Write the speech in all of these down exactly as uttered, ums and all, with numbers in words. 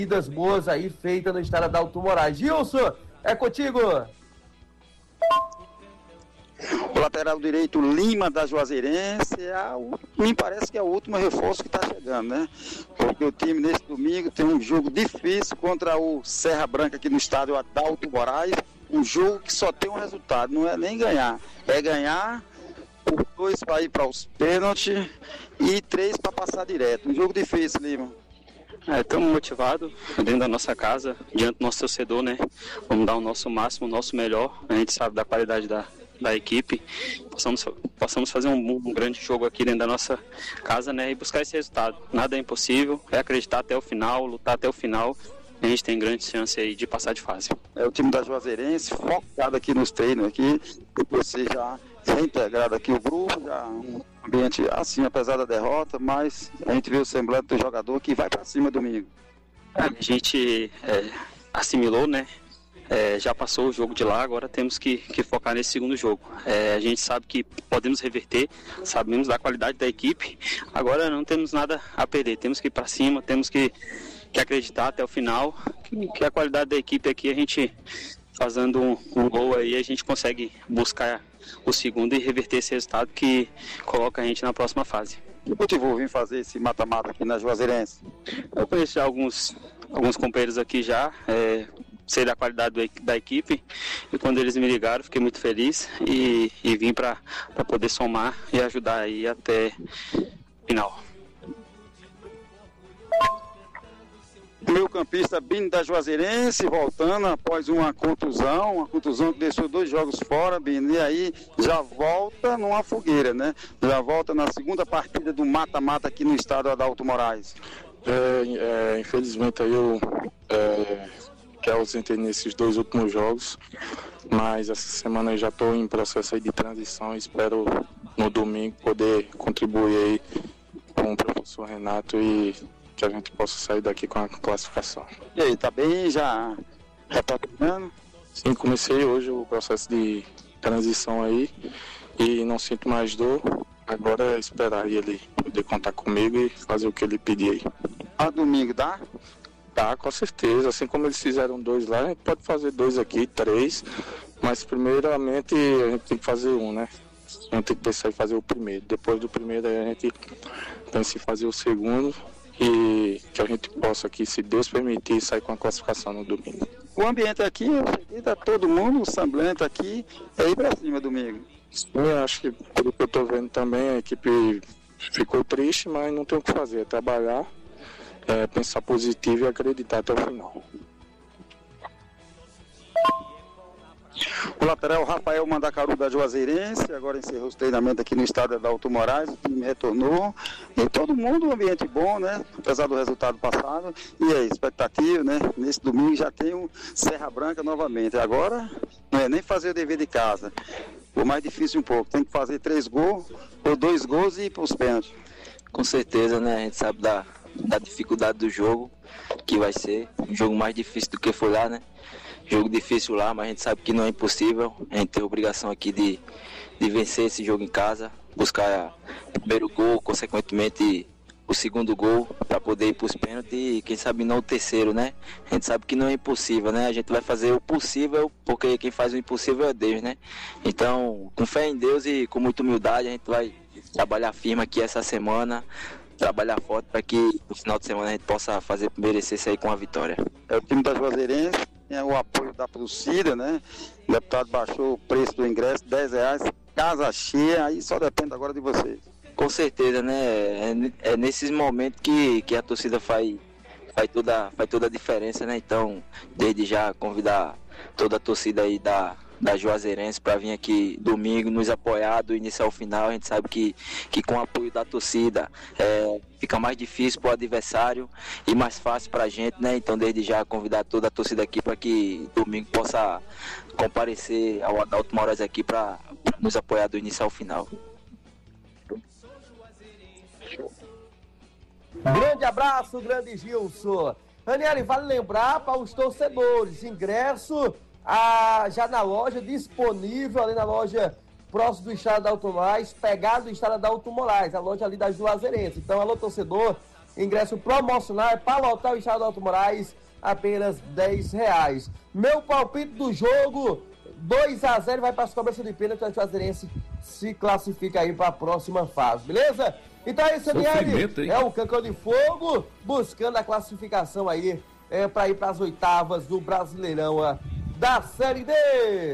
Vidas boas aí feitas no estádio Adalto Moraes. Gilson, é contigo. O lateral direito Lima da Juazeirense, é a, me parece que é o último reforço que está chegando, né? Porque o time nesse domingo tem um jogo difícil contra o Serra Branca aqui no estádio Adalto Moraes, um jogo que só tem um resultado, não é nem ganhar, é ganhar por dois para ir para os pênaltis e três para passar direto. Um jogo difícil, Lima. Estamos é, motivados dentro da nossa casa, diante do nosso torcedor, né? Vamos dar o nosso máximo, o nosso melhor. A gente sabe da qualidade da, da equipe. Possamos, possamos fazer um, um grande jogo aqui dentro da nossa casa, né? E buscar esse resultado. Nada é impossível, é acreditar até o final, lutar até o final. A gente tem grande chance aí de passar de fase. É o time da Juazeirense, focado aqui nos treinos aqui. Você já reintegrado aqui o grupo, já um ambiente assim, apesar da derrota, mas a gente vê o semblante do jogador que vai para cima domingo. A gente é, assimilou, né? É, já passou o jogo de lá, agora temos que, que focar nesse segundo jogo. É, a gente sabe que podemos reverter, sabemos da qualidade da equipe, agora não temos nada a perder, temos que ir para cima, temos que, que acreditar até o final, que, que a qualidade da equipe aqui, a gente fazendo um, um gol aí, a gente consegue buscar o segundo e reverter esse resultado que coloca a gente na próxima fase. O que motivou vir fazer esse mata-mata aqui na Juazeirense? Eu conheço já alguns, alguns companheiros aqui já, é, sei da qualidade do, da equipe, e quando eles me ligaram fiquei muito feliz e, e vim para poder somar e ajudar aí até o final. Meu campista Bini da Juazeirense voltando após uma contusão, uma contusão que deixou dois jogos fora, Bini, e aí já volta numa fogueira, né? Já volta na segunda partida do mata-mata aqui no estádio Adalto Moraes. É, é, infelizmente aí eu é, que ausentei nesses dois últimos jogos, mas essa semana eu já estou em processo aí de transição e espero no domingo poder contribuir aí com o professor Renato e que a gente possa sair daqui com a classificação. E aí, tá bem? Já, já tá treinando? Sim, comecei hoje o processo de transição aí e não sinto mais dor. Agora é esperar ele poder contar comigo e fazer o que ele pedir aí. A domingo dá? Dá, com certeza. Assim como eles fizeram dois lá, a gente pode fazer dois aqui, três. Mas primeiramente a gente tem que fazer um, né? A gente tem que pensar em fazer o primeiro. Depois do primeiro aí a gente pensa em fazer o segundo. E que a gente possa aqui, se Deus permitir, sair com a classificação no domingo. O ambiente aqui, eu cheguei, tá todo mundo, o semblante aqui, é ir pra cima domingo. Eu acho que, pelo que eu tô vendo também, a equipe ficou triste, mas não tem o que fazer, é trabalhar, é, pensar positivo e acreditar até o final. O lateral Rafael Mandacaru da Juazeirense, agora encerrou os treinamentos aqui no estádio Adalto Moraes, o time retornou, e todo mundo, um ambiente bom, né, apesar do resultado passado, e aí, expectativa, né, nesse domingo já tem o Serra Branca novamente, agora não é nem fazer o dever de casa, o mais difícil um pouco, tem que fazer três gols, ou dois gols e ir para os pênaltis. Com certeza, né, a gente sabe da, da dificuldade do jogo, que vai ser um jogo mais difícil do que foi lá, né, jogo difícil lá, mas a gente sabe que não é impossível. A gente tem a obrigação aqui de, de vencer esse jogo em casa, buscar o primeiro gol, consequentemente o segundo gol, para poder ir para os pênaltis e quem sabe não o terceiro, né? A gente sabe que não é impossível, né? A gente vai fazer o possível, porque quem faz o impossível é Deus, né? Então, com fé em Deus e com muita humildade, a gente vai trabalhar firme aqui essa semana, trabalhar forte para que no final de semana a gente possa fazer merecer isso aí com a vitória. É o time da Juazeirense, tem o apoio da torcida, né? O deputado baixou o preço do ingresso, dez reais, casa cheia, aí só depende agora de vocês. Com certeza, né? É, é nesses momentos que, que a torcida faz, faz, toda, faz toda a diferença, né? Então, desde já convidar toda a torcida aí da, da Juazeirense para vir aqui domingo nos apoiar do início ao final. A gente sabe que, que com o apoio da torcida é, fica mais difícil para o adversário e mais fácil para a gente, né? Então, desde já convidar toda a torcida aqui para que domingo possa comparecer ao Adalto Moraes aqui para nos apoiar do início ao final. Grande abraço, grande Gilson. Ranieri, vale lembrar para os torcedores, ingresso ah, já na loja, disponível ali na loja próximo do estádio Adalto Moraes, pegado do estádio Adalto Moraes, a loja ali da Juazeirense. Então, alô torcedor, ingresso promocional é para lotar o estádio do Alto Moraes, apenas dez reais. Meu palpite do jogo, dois a zero, vai para as cobranças de pênalti, o Juazeirense se classifica aí para a próxima fase, beleza? Então é isso, Aniele, é o Cancão de Fogo, buscando a classificação aí, é, para ir para as oitavas do Brasileirão ó, da Série D.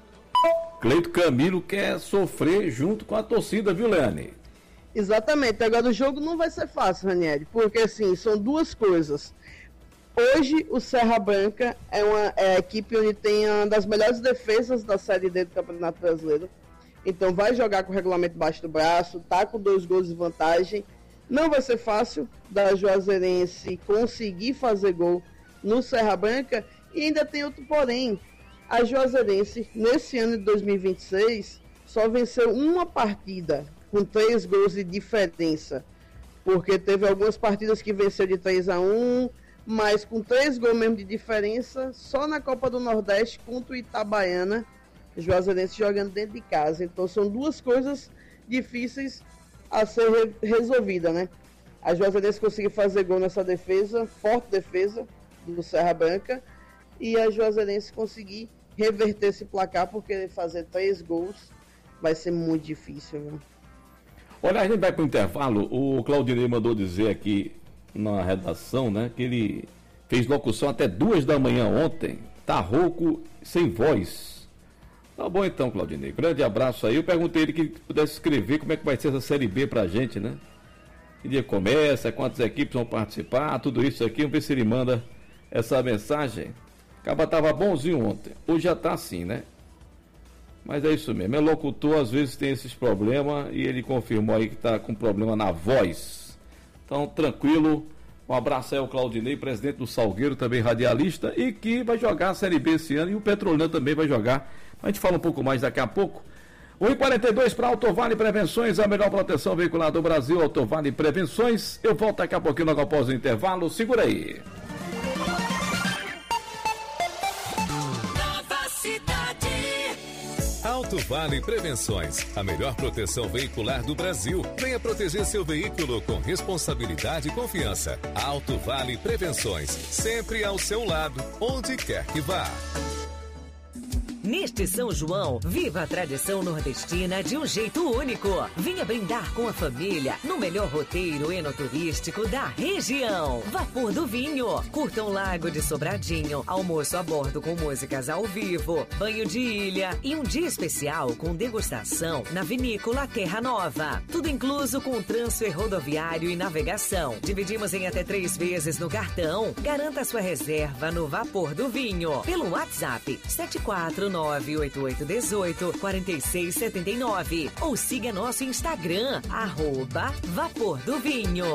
Cleito Camilo quer sofrer junto com a torcida, viu, Leane? Exatamente, agora o jogo não vai ser fácil, Ranieri, porque assim, são duas coisas. Hoje o Serra Branca é, uma, é a equipe onde tem uma das melhores defesas da Série D do Campeonato Brasileiro. Então vai jogar com o regulamento baixo do braço, tá com dois gols de vantagem. Não vai ser fácil da Juazeirense conseguir fazer gol no Serra Branca. E ainda tem outro porém. A Juazeirense, nesse ano de dois mil e vinte e seis, só venceu uma partida com três gols de diferença. Porque teve algumas partidas que venceu de três a um, mas com três gols mesmo de diferença, só na Copa do Nordeste contra o Itabaiana, Juazeirense jogando dentro de casa. Então são duas coisas difíceis a ser re- resolvida, né? A Juazeirense conseguiu fazer gol nessa defesa, forte defesa do Serra Branca, e a Juazeirense conseguir reverter esse placar, porque fazer três gols vai ser muito difícil, viu? Olha, a gente vai para o intervalo. O Claudinei mandou dizer aqui na redação, né, que ele fez locução até duas da manhã ontem, tá rouco, sem voz. Tá bom então, Claudinei, grande abraço aí. Eu perguntei ele que pudesse escrever como é que vai ser essa Série B pra gente, né? Que dia começa, quantas equipes vão participar, tudo isso aqui. Vamos ver se ele manda essa mensagem. Acaba tava bonzinho ontem, hoje já tá assim, né? Mas é isso mesmo, é locutor, às vezes tem esses problemas e ele confirmou aí que tá com problema na voz. Então, tranquilo, um abraço aí ao Claudinei, presidente do Salgueiro, também radialista, e que vai jogar a Série B esse ano, e o Petrolina também vai jogar. A gente fala um pouco mais daqui a pouco. um e quarenta e dois para Autovale Prevenções, a melhor proteção veicular do Brasil, Autovale Prevenções. Eu volto daqui a pouquinho, logo após o intervalo, segura aí. Autovale Prevenções, a melhor proteção veicular do Brasil. Venha proteger seu veículo com responsabilidade e confiança. Autovale Prevenções, sempre ao seu lado, onde quer que vá. Neste São João, viva a tradição nordestina de um jeito único. Venha brindar com a família no melhor roteiro enoturístico da região. Vapor do Vinho. Curta um lago de Sobradinho, almoço a bordo com músicas ao vivo, banho de ilha e um dia especial com degustação na vinícola Terra Nova. Tudo incluso com transfer rodoviário e navegação. Dividimos em até três vezes no cartão. Garanta sua reserva no Vapor do Vinho pelo WhatsApp sete quatro nove oito oito um oito quatro seis sete nove ou siga nosso Instagram, arroba Vapor do Vinho.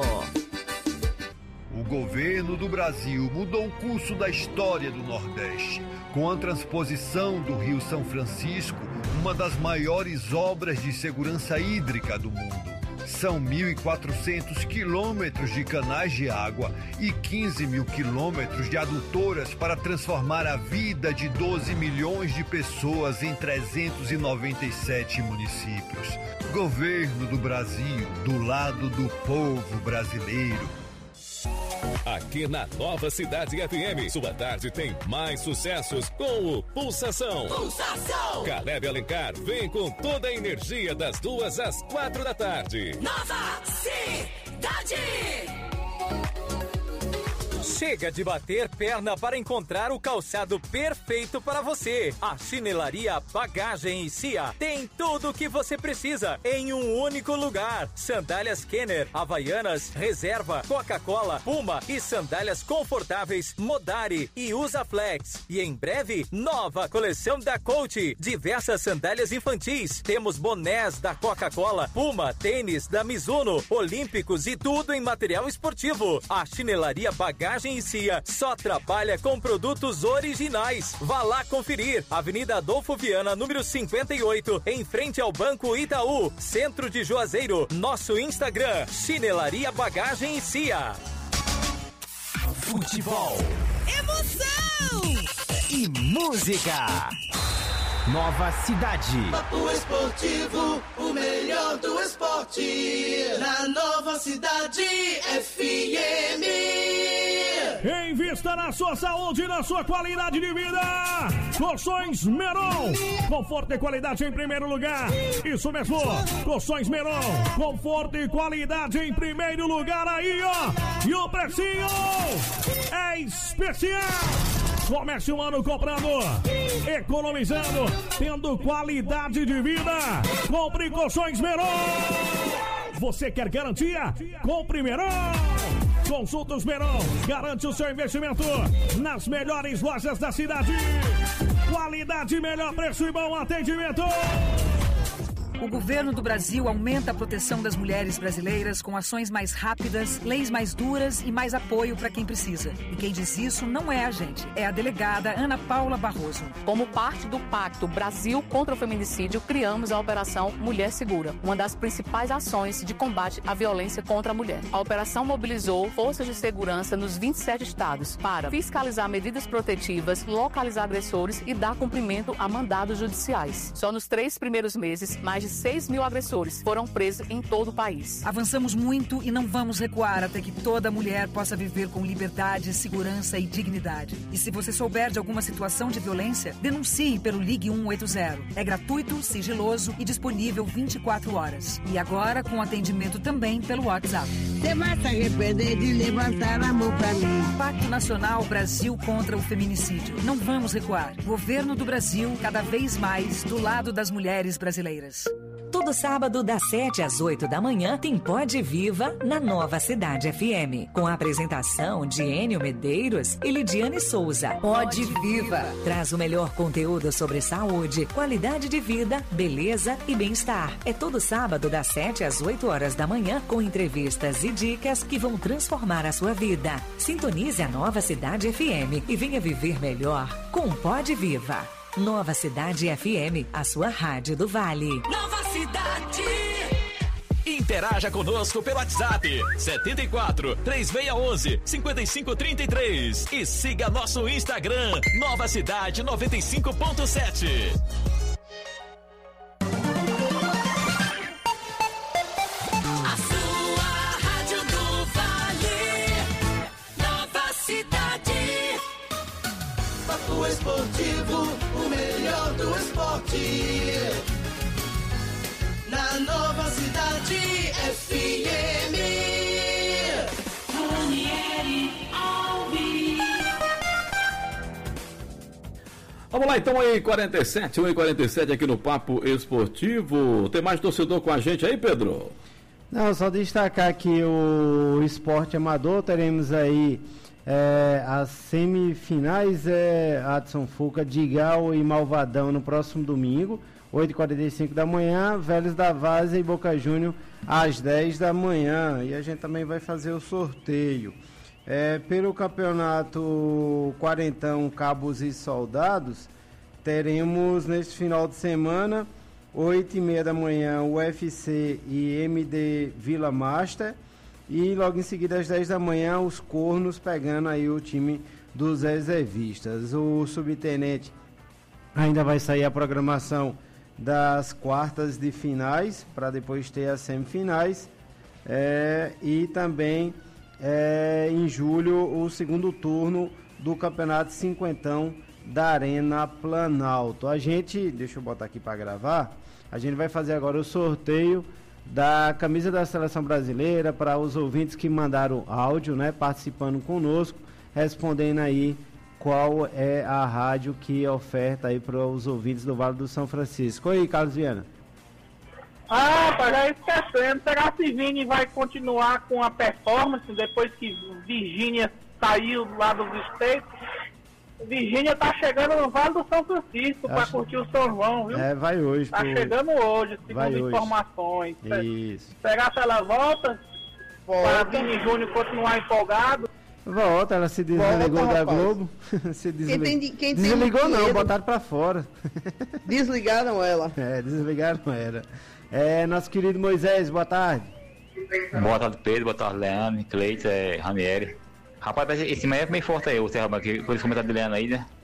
O governo do Brasil mudou o curso da história do Nordeste, com a transposição do Rio São Francisco, uma das maiores obras de segurança hídrica do mundo. São mil e quatrocentos quilômetros de canais de água e quinze mil quilômetros de adutoras para transformar a vida de doze milhões de pessoas em trezentos e noventa e sete municípios. Governo do Brasil, do lado do povo brasileiro. Aqui na Nova Cidade F M, sua tarde tem mais sucessos com o Pulsação. Pulsação! Caleb Alencar vem com toda a energia das duas às quatro da tarde. Nova Cidade! Chega de bater perna para encontrar o calçado perfeito para você. A Chinelaria Bagagem e Cia tem tudo o que você precisa em um único lugar. Sandálias Kenner, Havaianas, Reserva, Coca-Cola, Puma e sandálias confortáveis Modari e Usaflex. E em breve, nova coleção da Coach. Diversas sandálias infantis. Temos bonés da Coca-Cola, Puma, tênis da Mizuno, Olímpicos e tudo em material esportivo. A Chinelaria Bagagem e Cia só trabalha com produtos originais. Vá lá conferir. Avenida Adolfo Viana, número cinquenta e oito, em frente ao Banco Itaú, centro de Juazeiro. Nosso Instagram, Chinelaria Bagagem e Cia. Futebol, emoção e música. Nova Cidade. Papo Esportivo, o melhor do esporte. Na Nova Cidade F M. Invista na sua saúde e na sua qualidade de vida. Colchões Meron. Conforto e qualidade em primeiro lugar. Isso mesmo. Colchões Meron. Conforto e qualidade em primeiro lugar aí, ó. E o precinho é especial. Comece o ano comprando, economizando, tendo qualidade de vida. Compre Colchões Meron. Você quer garantia? Compre Meron. Consultas Meron. Garante o seu investimento nas melhores lojas da cidade. Qualidade, melhor preço e bom atendimento. O governo do Brasil aumenta a proteção das mulheres brasileiras com ações mais rápidas, leis mais duras e mais apoio para quem precisa. E quem diz isso não é a gente, é a delegada Ana Paula Barroso. Como parte do Pacto Brasil contra o Feminicídio, criamos a Operação Mulher Segura, uma das principais ações de combate à violência contra a mulher. A operação mobilizou forças de segurança nos vinte e sete estados para fiscalizar medidas protetivas, localizar agressores e dar cumprimento a mandados judiciais. Só nos três primeiros meses, mais de seis mil agressores foram presos em todo o país. Avançamos muito e não vamos recuar até que toda mulher possa viver com liberdade, segurança e dignidade. E se você souber de alguma situação de violência, denuncie pelo Ligue um oito zero. É gratuito, sigiloso e disponível vinte e quatro horas. E agora com atendimento também pelo WhatsApp. Você vai se arrepender de levantar a mão pra mim. Pacto Nacional Brasil contra o Feminicídio. Não vamos recuar. Governo do Brasil, cada vez mais do lado das mulheres brasileiras. Todo sábado, das sete às oito da manhã, tem Pode Viva na Nova Cidade F M. Com a apresentação de Enio Medeiros e Lidiane Souza. Pode Viva. Traz o melhor conteúdo sobre saúde, qualidade de vida, beleza e bem-estar. É todo sábado, das sete às oito horas da manhã, com entrevistas e dicas que vão transformar a sua vida. Sintonize a Nova Cidade F M e venha viver melhor com Pode Viva. Nova Cidade F M, a sua rádio do Vale. Nova Cidade. Interaja conosco pelo WhatsApp setenta e quatro, três seis um um, cinco cinco três três e siga nosso Instagram Nova Cidade noventa e cinco ponto sete. A sua rádio do Vale. Nova Cidade. Papo Esportivo, o melhor do esporte. Na Nova Cidade F M. Ranieri Alves. Vamos lá então, aí quarenta e sete, um e quarenta e sete aqui no Papo Esportivo. Tem mais torcedor com a gente aí, Pedro? Não, só destacar que o esporte amador, teremos aí é, as semifinais, é, Adson Fuca, Digal e Malvadão no próximo domingo, oito e quarenta e cinco da manhã, Vélez da Várzea e Boca Júnior às dez da manhã. E a gente também vai fazer o sorteio. É, pelo campeonato Quarentão Cabos e Soldados, teremos neste final de semana, oito e meia da manhã, U F C e M D Vila Master. E logo em seguida, às dez da manhã, os Cornos pegando aí o time dos reservistas. O subtenente ainda vai sair a programação das quartas de finais, para depois ter as semifinais, é, e também é, em julho o segundo turno do Campeonato Cinquentão da Arena Planalto. A gente, deixa eu botar aqui para gravar, a gente vai fazer agora o sorteio da camisa da Seleção Brasileira para os ouvintes que mandaram áudio, né, participando conosco, respondendo aí qual é a rádio que oferta aí para os ouvintes do Vale do São Francisco. Oi, Carlos Viana. Ah, rapaz, já esquecendo. Será que Vini vai continuar com a performance depois que Virgínia saiu lá dos States? Virgínia tá chegando no Vale do São Francisco para curtir o São João, viu? É, vai hoje. Tá pro... chegando hoje, vai segundo hoje. informações. Isso. Será que ela volta? Para Vini Júnior continuar empolgado? Volta, ela se desligou Volta, da rapaz. Globo. se deslig... Quem tem, quem tem Desligou não, dinheiro, botaram pra fora. Desligaram ela. É, desligaram ela. É, nosso querido Moisés, boa tarde. Boa tarde, Pedro. Boa tarde, Leandro, Cleiton, é, Ranieri. Rapaz, esse manhã é bem forte aí, o Serra Branca, por esse comentário de Leandro aí, né?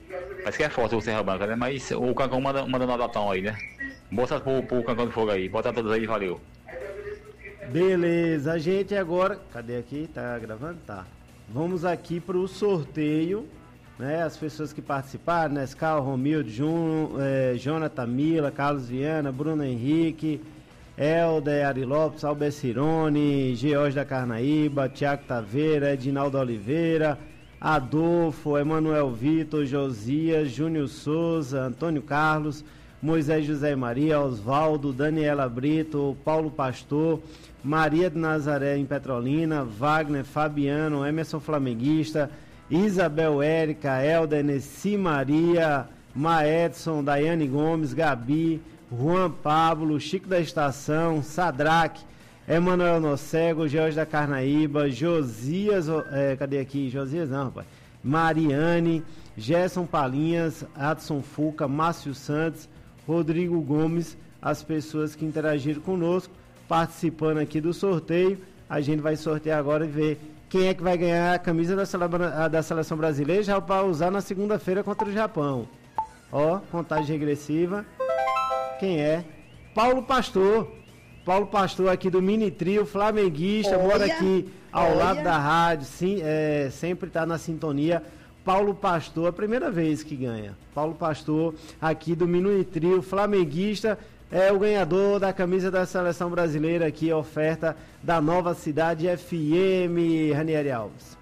Parece que é forte o Serra Branca, né? Mas o Cancão manda, manda no Datão aí, né? Bota pro, pro Cancão do Fogo aí. Bota todos aí, valeu. Beleza, a gente agora... Cadê aqui? Tá gravando? Tá. Vamos aqui pro sorteio, né? As pessoas que participaram, Nescau, Romildo, Jun, eh, Jonathan Mila, Carlos Viana, Bruno Henrique, Helder, Ari Lopes, Albert Cirone, George da Carnaíba, Tiago Taveira, Edinaldo Oliveira, Adolfo, Emanuel Vitor, Josias, Júnior Souza, Antônio Carlos, Moisés José Maria, Osvaldo, Daniela Brito, Paulo Pastor, Maria de Nazaré em Petrolina, Wagner, Fabiano, Emerson Flamenguista, Isabel Érica, Helder, Nessi Maria, Maedson, Daiane Gomes, Gabi, Juan Pablo, Chico da Estação, Sadraque, Emanuel Nocego, Jorge da Carnaíba, Josias, é, cadê aqui? Josias não, rapaz. Mariane, Gerson Palinhas, Adson Fuca, Márcio Santos, Rodrigo Gomes, as pessoas que interagiram conosco, participando aqui do sorteio. A gente vai sortear agora e ver quem é que vai ganhar a camisa da, celebra... da Seleção Brasileira já para usar na segunda-feira contra o Japão. Ó, contagem regressiva. Quem é? Paulo Pastor. Paulo Pastor aqui do Mini Trio, flamenguista, olha, mora aqui ao olha. lado da rádio, sim, é, sempre está na sintonia. Paulo Pastor, a primeira vez que ganha. Paulo Pastor aqui do Mini Trio, flamenguista, é o ganhador da camisa da Seleção Brasileira aqui, oferta da Nova Cidade F M, Ranieri Alves.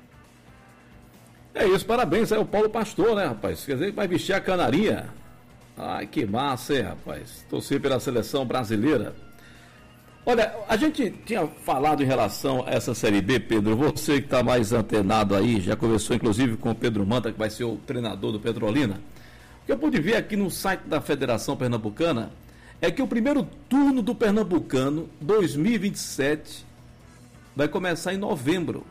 É isso, parabéns aí ao Paulo Pastor, né, rapaz? Quer dizer, vai vestir a canarinha. Ai, que massa, hein, rapaz? Torcer pela Seleção Brasileira. Olha, a gente tinha falado em relação a essa Série B, Pedro, você que está mais antenado aí, já conversou inclusive com o Pedro Manta, que vai ser o treinador do Petrolina. O que eu pude ver aqui no site da Federação Pernambucana é que o primeiro turno do Pernambucano dois mil e vinte e sete vai começar em novembro.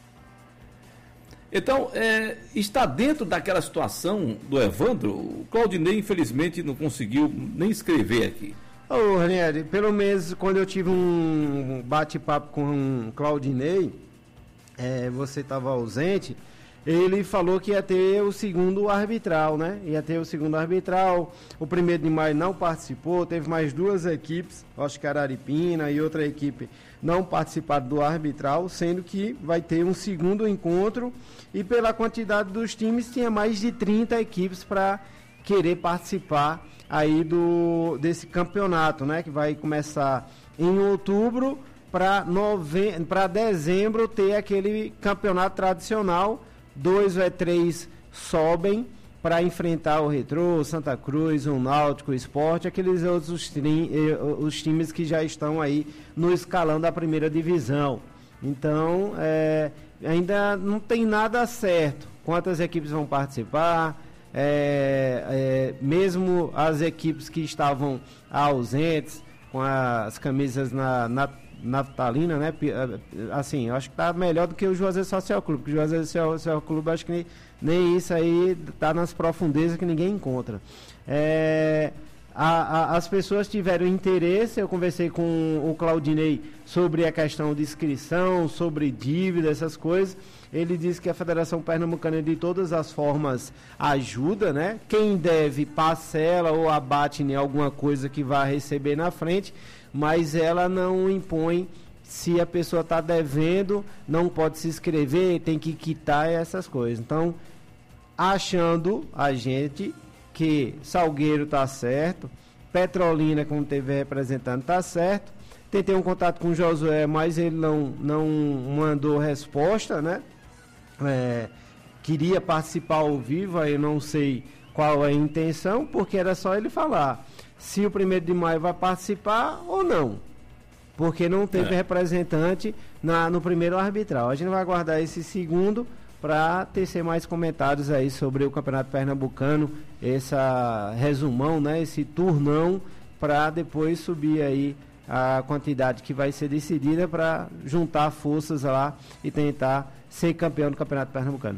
Então, é, está dentro daquela situação do Evandro. O Claudinei, infelizmente, não conseguiu nem escrever aqui. Ô, Ranieri, pelo menos quando eu tive um bate-papo com o Claudinei, é, você estava ausente, ele falou que ia ter o segundo arbitral, né? Ia ter o segundo arbitral, o primeiro de maio não participou, teve mais duas equipes, acho que Araripina e outra equipe não participaram do arbitral, sendo que vai ter um segundo encontro e pela quantidade dos times tinha mais de trinta equipes para querer participar aí do, desse campeonato, né? Que vai começar em outubro para nove... para dezembro ter aquele campeonato tradicional. Dois ou três sobem para enfrentar o Retrô, Santa Cruz, o Náutico, o Sport, aqueles outros os, tri... os times que já estão aí no escalão da primeira divisão. Então, é... ainda não tem nada certo. Quantas equipes vão participar? É, é, mesmo as equipes que estavam ausentes com as camisas na, na naftalina, né? Assim, eu acho que tá melhor do que o Juazeiro Social Clube, porque o Juazeiro Social Clube acho que nem, nem isso aí tá nas profundezas que ninguém encontra. É, a, a, as pessoas tiveram interesse, eu conversei com o Claudinei sobre a questão de inscrição, sobre dívida, essas coisas. Ele disse que a Federação Pernambucana de todas as formas ajuda, né? Quem deve parcela ou abate em alguma coisa que vai receber na frente, mas ela não impõe se a pessoa está devendo, não pode se inscrever, tem que quitar essas coisas. Então, achando a gente que Salgueiro está certo, Petrolina, como teve representante, está certo. Tentei um contato com o Josué, mas ele não, não mandou resposta, né? É, queria participar ao vivo, aí eu não sei qual é a intenção, porque era só ele falar se o primeiro de maio vai participar ou não, porque não teve é. representante na, no primeiro arbitral. A gente vai aguardar esse segundo para tecer mais comentários aí sobre o Campeonato Pernambucano, essa resumão, né, esse turnão, para depois subir aí a quantidade que vai ser decidida para juntar forças lá e tentar ser campeão do Campeonato Pernambucano.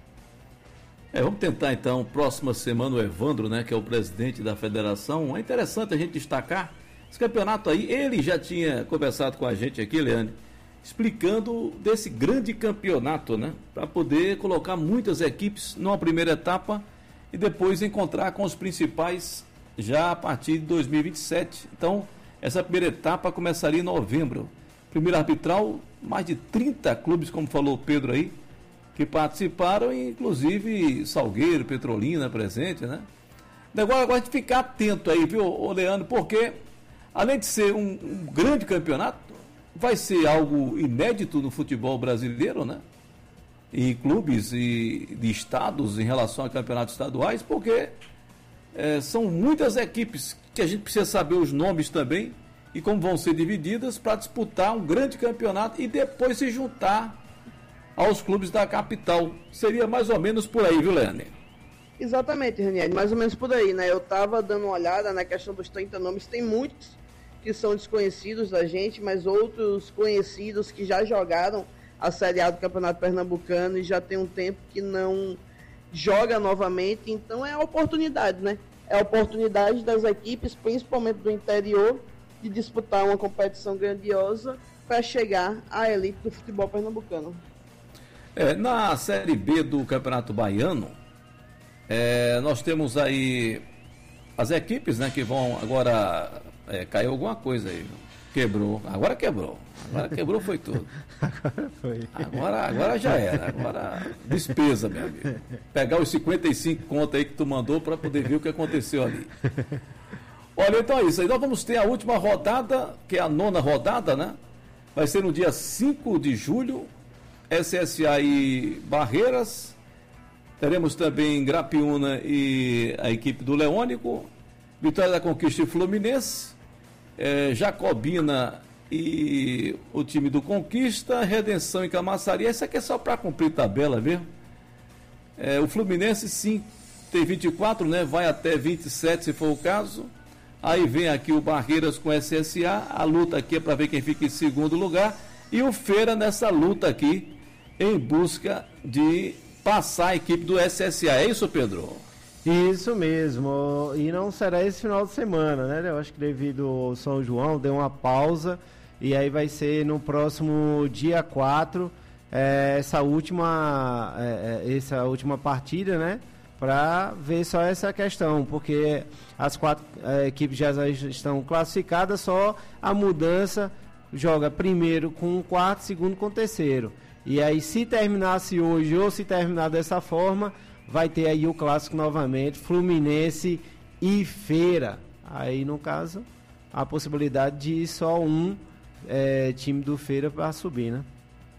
É, vamos tentar então, próxima semana, o Evandro, né, que é o presidente da federação. É interessante a gente destacar esse campeonato aí. Ele já tinha conversado com a gente aqui, Leandro, explicando desse grande campeonato, né, para poder colocar muitas equipes numa primeira etapa e depois encontrar com os principais já a partir de dois mil e vinte e sete. Então, essa primeira etapa começaria em novembro. Primeiro arbitral, mais de trinta clubes, como falou o Pedro aí, que participaram, inclusive Salgueiro, Petrolina presente, né? Agora, agora de ficar atento aí, viu, ô Leandro, porque além de ser um, um grande campeonato, vai ser algo inédito no futebol brasileiro, né? E clubes e de estados em relação a campeonatos estaduais, porque é, são muitas equipes que a gente precisa saber os nomes também e como vão ser divididas para disputar um grande campeonato e depois se juntar aos clubes da capital. Seria mais ou menos por aí, viu, Leandro? Exatamente, Ranieri, mais ou menos por aí, né? Eu tava dando uma olhada na questão dos trinta nomes, tem muitos que são desconhecidos da gente, mas outros conhecidos que já jogaram a Série A do Campeonato Pernambucano e já tem um tempo que não joga novamente, então é a oportunidade, né? É a oportunidade das equipes, principalmente do interior, de disputar uma competição grandiosa para chegar à elite do futebol pernambucano. É, na Série B do Campeonato Baiano, é, nós temos aí as equipes, né, que vão agora, é, caiu alguma coisa aí, quebrou, agora quebrou, agora quebrou foi tudo. Agora foi. Agora, agora já era, agora despesa, meu amigo. Pegar os cinquenta e cinco contas aí que tu mandou para poder ver o que aconteceu ali. Olha, então é isso aí, nós vamos ter a última rodada, que é a nona rodada, né? Vai ser no dia cinco de julho, S S A e Barreiras. Teremos também Grapiúna e a equipe do Leônico, Vitória da Conquista e Fluminense, é, Jacobina e o time do Conquista, Redenção e Camaçari. Essa aqui é só para cumprir tabela, viu? É, o Fluminense sim tem vinte e quatro, né? Vai até vinte e sete se for o caso. Aí vem aqui o Barreiras com S S A, a luta aqui é para ver quem fica em segundo lugar, e o Feira nessa luta aqui em busca de passar a equipe do S S A. É isso, Pedro? Isso mesmo, e não será esse final de semana, né? Eu acho que devido ao São João deu uma pausa, e aí vai ser no próximo dia quatro, é, essa última é, essa última partida, né? Para ver só essa questão, porque as quatro é, equipes já estão classificadas, só a mudança joga primeiro com o quarto, segundo com o terceiro. E aí, se terminasse hoje ou se terminar dessa forma, vai ter aí o clássico novamente, Fluminense e Feira. Aí, no caso, a possibilidade de só um é, time do Feira para subir, né?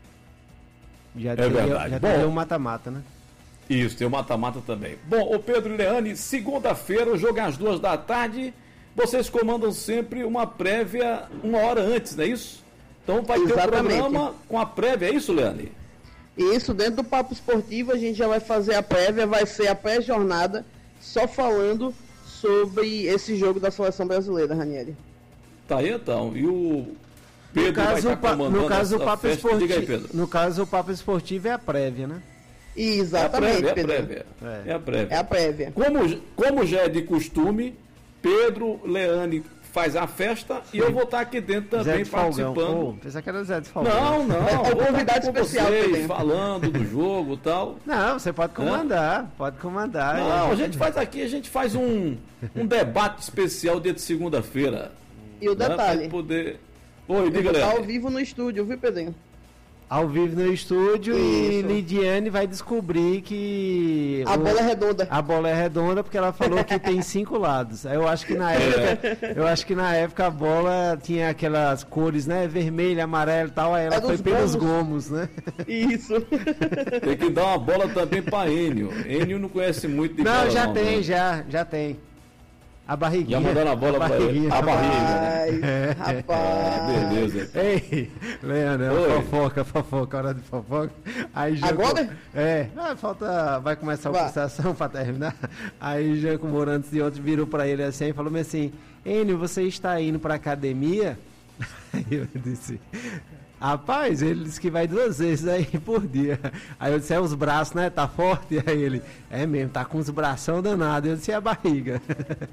Já é teria, verdade. Já Bom, teria o mata-mata, né? Isso, tem o mata-mata também. Bom, o Pedro e Leane, segunda-feira, o jogo é às duas da tarde. Vocês comandam sempre uma prévia uma hora antes, não é isso? Então vai ter o programa com a prévia, é isso, Leane? Isso, dentro do Papo Esportivo a gente já vai fazer a prévia, vai ser a pré-jornada, só falando sobre esse jogo da seleção brasileira, Ranieri. Tá aí então, e o Pedro no caso, vai estar comandando no caso, o Papo festa. Esportivo, Diga aí, Pedro. No caso, o Papo Esportivo é a prévia, né? Exatamente, é a prévia, Pedro. É a prévia. É. É a prévia. É a prévia. Como, como já é de costume, Pedro, Leane faz a festa Sim. e eu vou estar aqui dentro também participando. Pô, pensar que era Zé de Falgão. Não, não. É um convidado especial vocês, falando do jogo e tal. Não, você pode comandar, Hã? pode comandar. Não, é. a gente faz aqui, a gente faz um, um debate especial dia de segunda-feira. E o detalhe. Né, poder... Oi, diga, Leane. Leane. Ao vivo no estúdio, viu, Pedrinho? Ao vivo no estúdio. Isso. E Lidiane vai descobrir que a o... bola é redonda. A bola é redonda porque ela falou que tem cinco lados. Eu acho que na época, eu acho que na época a bola tinha aquelas cores, né, vermelho, amarelo e tal, aí ela é foi pelos gomos, né? Isso. Tem que dar uma bola também para Enio. Enio não conhece muito de não, bola. Já não, tem, né? já, já tem. A barriguinha. Já mandando a bola para ele. A barriga. Né? Rapaz. É, beleza. Ei, Leandro, é fofoca, fofoca, hora de fofoca. Aí, Agora? Com... É, ah, falta, vai começar a pulsação para terminar. Aí Janco Morantes e outros virou para ele assim e falou assim: Enio, você está indo para academia? Aí eu disse: rapaz, ele disse que vai duas vezes aí por dia. Aí eu disse: é os braços, né? Tá forte? Aí ele: é mesmo, tá com os bração danados. Eu disse: é a barriga.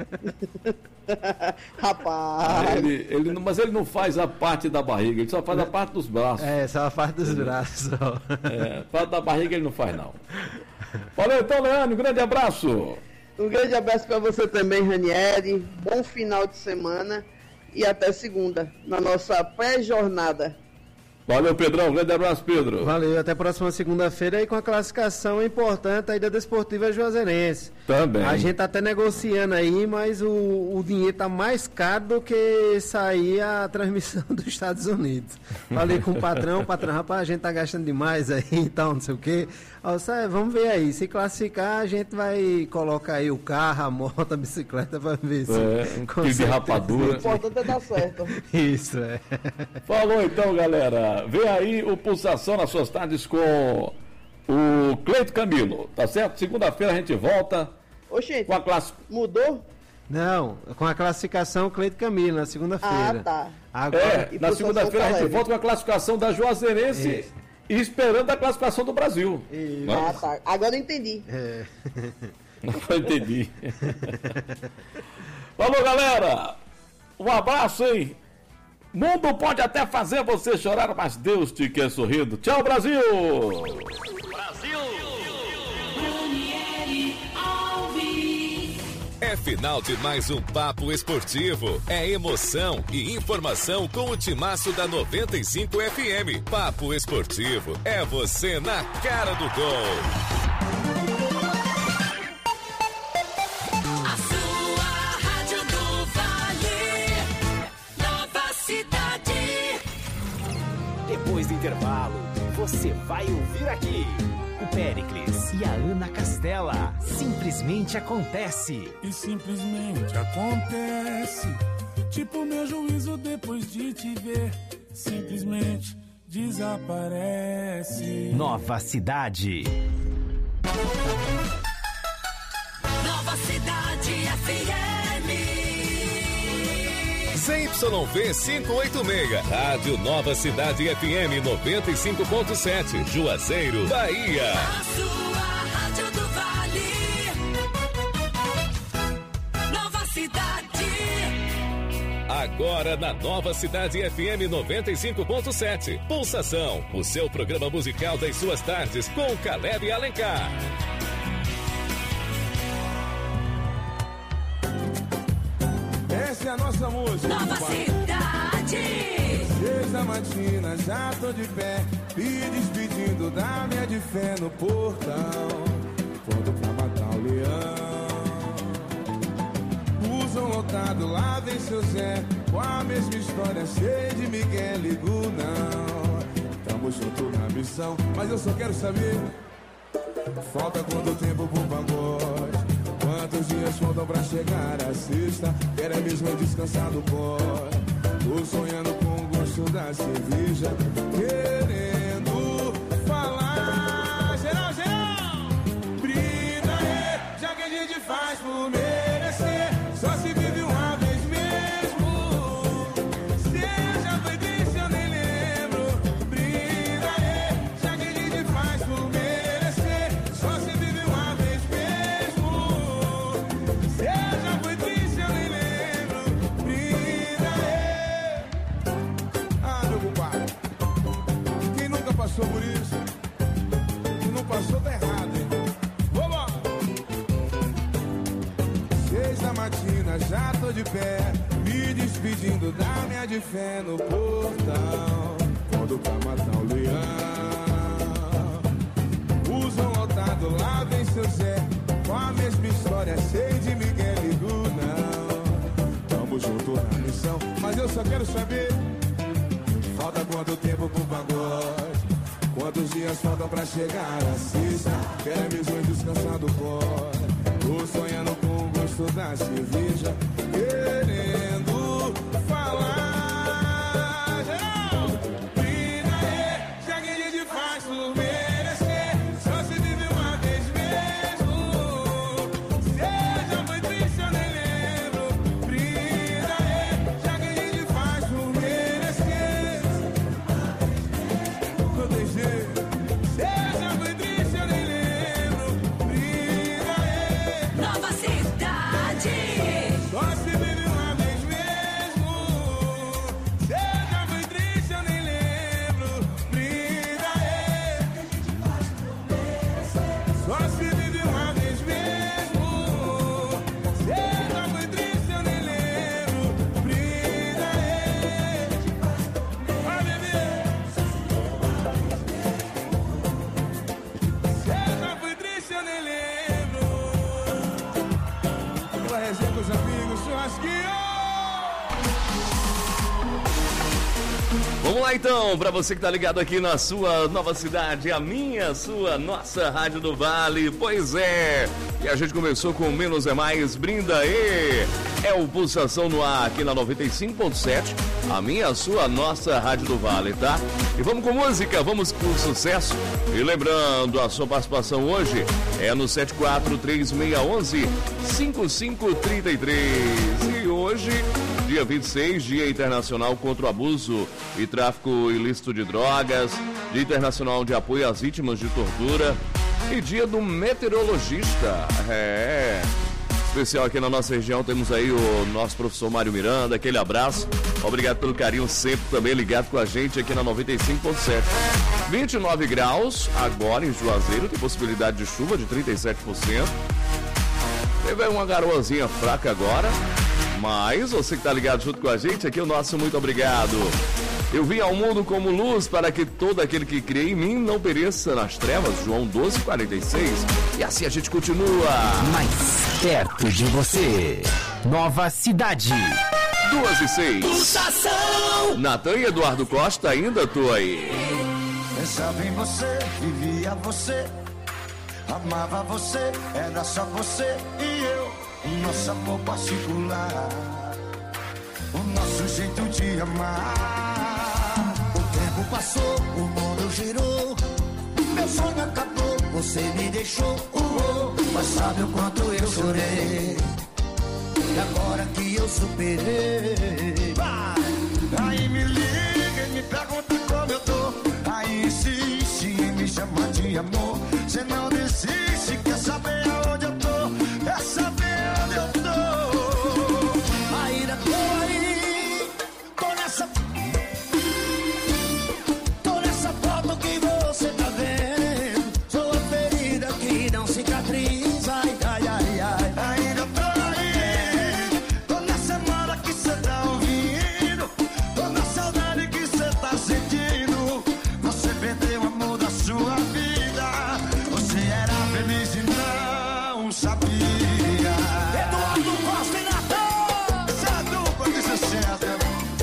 Rapaz. Ele, ele, mas ele não faz a parte da barriga, ele só faz a parte dos braços. É, só a parte dos braços. É, a parte da barriga ele não faz, não. Valeu então, Leandro, um grande abraço. Um grande abraço para você também, Ranieri. Bom final de semana e até segunda, na nossa pré-jornada. Valeu, Pedrão. Um grande abraço, Pedro. Valeu, até a próxima segunda-feira aí com a classificação importante aí da Desportiva Juazeirense. Também. A gente tá até negociando aí, mas o, o dinheiro tá mais caro do que sair a transmissão dos Estados Unidos. Falei com o patrão, o patrão, rapaz, a gente tá gastando demais aí e tal, não sei o quê. Aí, vamos ver aí, se classificar a gente vai colocar aí o carro, a moto, a bicicleta pra ver se... É, um de rapadura. O importante é dar certo. Isso, é. Falou então, galera. Vem aí o Pulsação nas suas tardes com o Cleito Camilo, tá certo? Segunda-feira a gente volta. Oxente, com a classe... mudou? Não, com a classificação Cleito Camilo, na segunda-feira. Ah, tá. Agora, é, na segunda-feira a gente volta com a classificação da Juazeirense e esperando a classificação do Brasil. Isso. Ah, tá. Agora eu entendi. É. Não entendi. Falou, galera. Um abraço, hein? Mundo pode até fazer você chorar, mas Deus te quer sorrindo. Tchau, Brasil! Brasil! É final de mais um Papo Esportivo. É emoção e informação com o timaço da noventa e cinco F M. Papo Esportivo é você na cara do gol. A sua Rádio do Vale, Nova Cidade. Depois do intervalo, você vai ouvir aqui o Péricles e a Ana Castela. Simplesmente acontece. E simplesmente acontece. Tipo meu juízo depois de te ver. Simplesmente desaparece. Nova Cidade. Nova Cidade F M. Z Y V quinhentos e oitenta e seis, Rádio Nova Cidade F M noventa e cinco ponto sete, Juazeiro, Bahia. A sua Rádio do Vale, Nova Cidade. Agora na Nova Cidade F M noventa e cinco ponto sete, Pulsação, o seu programa musical das suas tardes com Caleb Alencar. Essa é a nossa música. Nova Cidade. Sexta matina, já tô de pé, me despedindo da minha de fé no portão. Pronto pra matar o leão. Usam lotado, lá vem seu Zé, com a mesma história, cheia de Miguel, ligo não. Tamo junto na missão, mas eu só quero saber, falta quanto tempo pro pagode? Quantos dias faltam pra chegar a sexta? Quero é mesmo descansar do pó. Tô sonhando com o gosto da cerveja, querendo falar. Geral, geral! Brida aí, já que a gente faz por merecer. Só se vive uma vez mesmo. Seja foi triste, eu nem lembro. Brida aí, já que a gente faz por merecer. Só se vive uma vez mesmo. Seja foi triste, eu nem lembro. Brida aí. Ah, meu compadre, quem nunca passou por isso? Se não passou, tá errado, hein? Vamos! Seis da matina, já tô de pé, me despedindo da minha de fé no portão. Quando pra matar o leão, usam lotado, lá vem seu Zé, com a mesma história, cheio de Miguel e não. Tamo junto na missão, mas eu só quero saber, falta quanto tempo pro pagode? Quantos dias faltam pra chegar a sexta? Quero mesmo descansar do pó. Tô sonhando com o gosto da cerveja, querendo falar. Geral, brida aí, já que a gente faz por merecer. Só se vive uma vez mesmo. Seja foi triste, eu nem lembro. Brida aí, já que a gente faz por merecer. Proteger. Seja foi triste, eu nem lembro. Brida aí. Nova Cidade. Só Vamos lá então, para você que tá ligado aqui na sua nova cidade, a minha, sua, nossa Rádio do Vale, pois é, e a gente começou com Menos é Mais, brinda aí, é o Pulsação no ar aqui na noventa e cinco ponto sete, a minha, sua, nossa Rádio do Vale, tá? E vamos com música, vamos com sucesso, e lembrando, a sua participação hoje é no sete quatro três seis um um cinco cinco três três, e hoje, dia vinte e seis, Dia Internacional contra o Abuso e Tráfico Ilícito de Drogas, Dia Internacional de Apoio às Vítimas de Tortura e Dia do Meteorologista. É, especial aqui na nossa região, temos aí o nosso professor Mário Miranda, aquele abraço, obrigado pelo carinho, sempre também ligado com a gente aqui na noventa e cinco ponto sete. vinte e nove graus, agora em Juazeiro, tem possibilidade de chuva de trinta e sete por cento. Teve uma garoazinha fraca agora, mas você que tá ligado junto com a gente, aqui o nosso muito obrigado. Eu vim ao mundo como luz para que todo aquele que crê em mim não pereça nas trevas, João doze, quarenta e seis. E assim a gente continua. Mais perto de você. Nova Cidade. Duas e seis. Pulsação. Natan e Eduardo Costa, ainda tô aí. Pensava em você, vivia você, amava você, era só você e eu. O nosso amor particular, o nosso jeito de amar. O tempo passou, o mundo girou, meu sonho acabou, você me deixou. Uh, uh, mas sabe o quanto eu chorei, e agora que eu superei. Vai. Aí me liga e me pergunta como eu tô, aí insiste em me chamar de amor. Você não desiste, quer saber aonde eu tô, quer saber onde eu tô. Ainda tô aí, tô nessa, tô nessa foto que você tá vendo. Sou a ferida que não cicatriza, ai, ai, ai, ai. Ainda tô aí, tô na semana que cê tá ouvindo, tô na saudade que cê tá sentindo. Você perdeu o amor da sua vida, você era feliz e não sabia. Eduardo Costa e Natan, essa dupla que sucesso.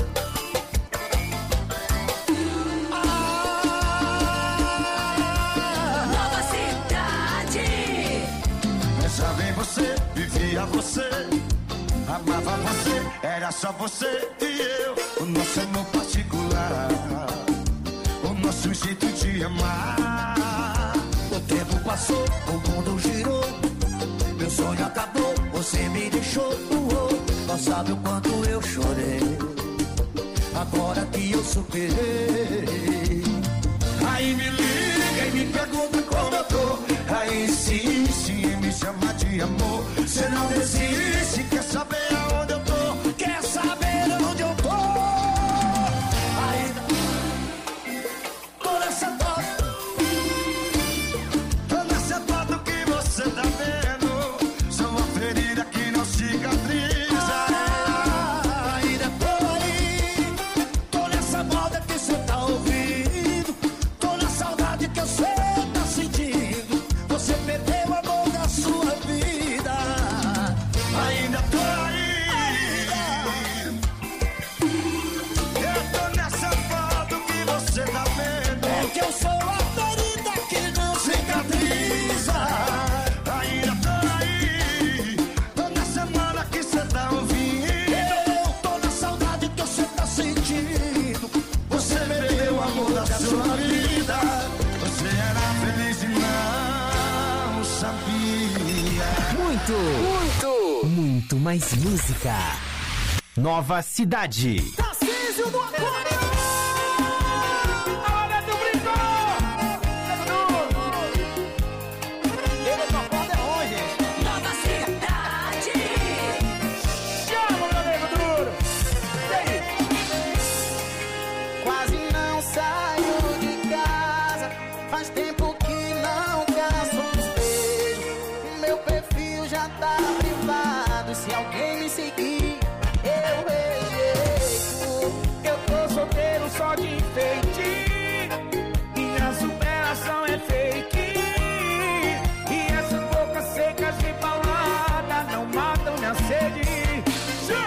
Nova Cidade. Pensava em você, vivia você, amava você, era só você e eu. O nosso amor particular, o nosso jeito de amar. O tempo passou, o mundo girou, meu sonho acabou, você me deixou. Uh, uh, não sabe o quanto eu chorei, agora que eu superei. Aí me liga e me pergunta como eu tô, aí insiste em me chamar de amor. Você não desiste, quer saber aonde eu tô, quer saber onde eu tô. Ainda tô nessa foto, tô nessa foto que você tá vendo. Sou uma ferida que não cicatriza. Ainda tô aí, tô nessa moda que você tá ouvindo, tô na saudade que você tá sentindo. Você perdeu o amor da sua vida. Ainda tô aí, eu tô nessa foto que você tá vendo. É que eu sou a ferida que não cicatriza. Ainda tô aí, tô na semana que você tá ouvindo, eu tô na saudade que você tá sentindo. Você perdeu o amor da sua vida, você era feliz e não sabia. Muito, muito, muito mais música. Nova Cidade. Tarcísio do Aquário. Nova Cidade. Chama, meu nego duro. E aí? Quase não saio de casa, faz tempo que não caço um espelho. Meu perfil já tá privado, se alguém me seguir, eu rejeito. Eu tô solteiro só de enfeite, minha superação é fake. E essas bocas secas de balada não matam minha sede.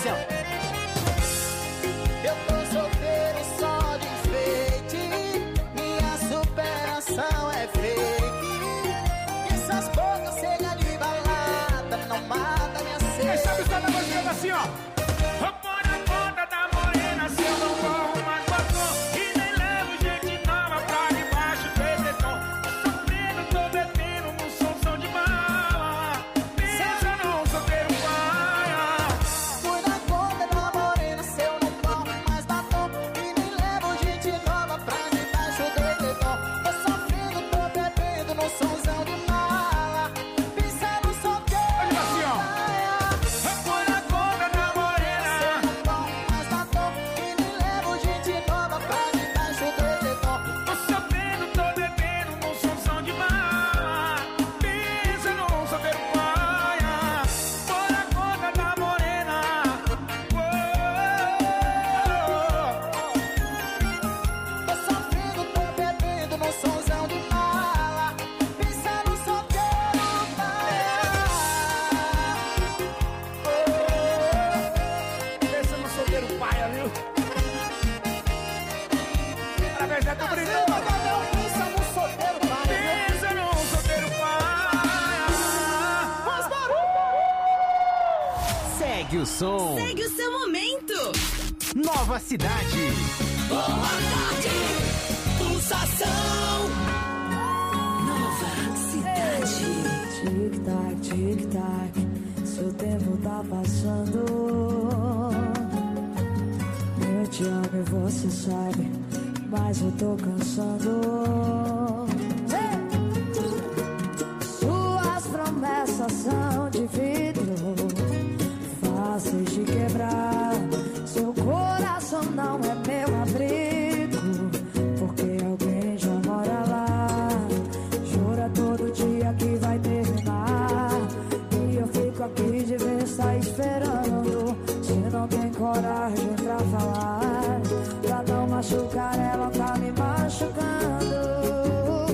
assim, ó. Eu tô solteiro só de enfeite, minha superação é fake. Essas bocas cegas de balada não mata minha sede. Quem sabe está na música assim, ó. Vou pôr na conta da morena se eu não corro mais batom. E nem levo gente nova pra debaixo do edredom. Tô sofrendo, tô bebendo num somzão de bala. Pensa num solteiro paia. Fui na conta da morena se eu não corro mais batom. E nem levo gente nova pra debaixo do edredom. Tô sofrendo, tô bebendo num somzão de bala. Pensa num solteiro Olha assim, ó. Vou pôr na conta da morena. mais batom. E nem levo gente nova pra debaixo do edredom. Tô sofrendo, tô bebendo num somzão de bala. Pensa num solteiro paia. Pôr na conta da morena. Tô sofrendo, tô bebendo num somzão de bala. Pensa num solteiro Pensa no solteiro paia, viu? Através da tua brilhante. Pensa num solteiro paia. Pensa num solteiro paia. Faz barulho! Segue o som. Segue o seu momento. Nova Cidade. Boa tarde. Pulsação. Nova Cidade. Tic-tac, tic-tac, seu tempo tá passando. Eu te amo e você sabe, mas eu tô cansando. Suas promessas são de vidro, fáceis de quebrar. Seu coração não é meu abrigo, porque alguém já mora lá. Jura todo dia que vai terminar, e eu fico aqui de vista esperando. Se não tem coragem pra falar, pra não machucar ela, tá me machucando.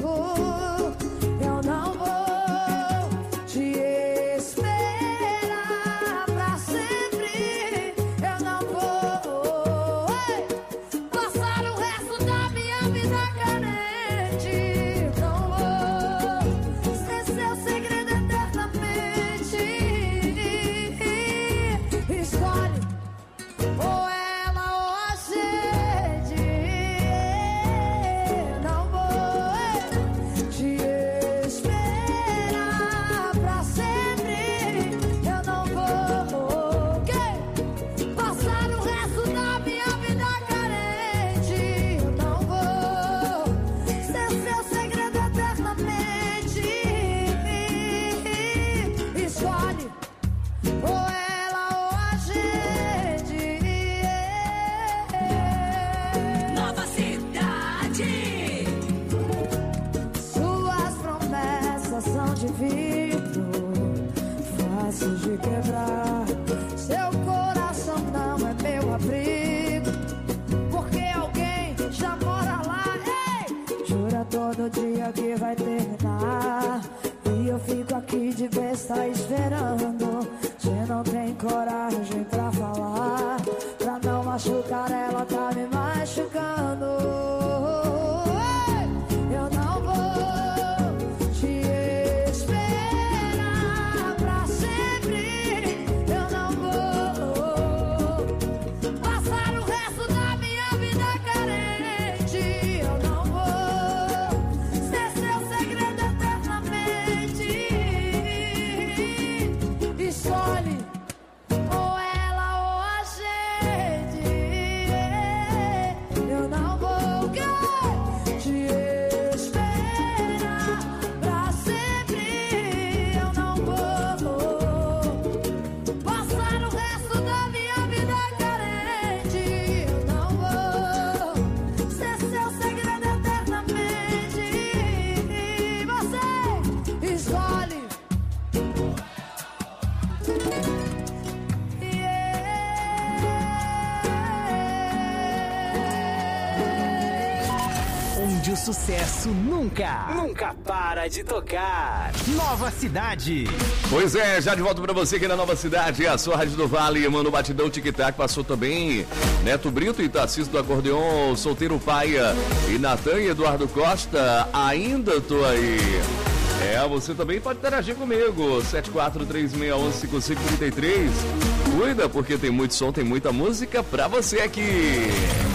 onde o sucesso nunca, nunca para de tocar. Nova Cidade. Pois é, já de volta pra você aqui na Nova Cidade, a sua Rádio do Vale, mano, batidão tic-tac, passou também Neto Brito e Tarcísio do Acordeon, Solteiro Paia e Natan e Eduardo Costa, ainda tô aí. É, você também pode interagir comigo, sete quatro três seis um um cinco cinco três três. Cuida, porque tem muito som, tem muita música pra você aqui.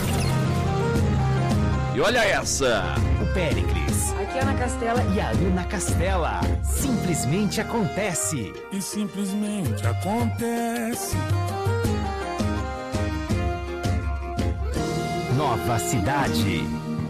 E olha essa. O Péricles. Aqui é a Ana Castela. E a Ana Castela. Simplesmente acontece. E simplesmente acontece. Nova Cidade.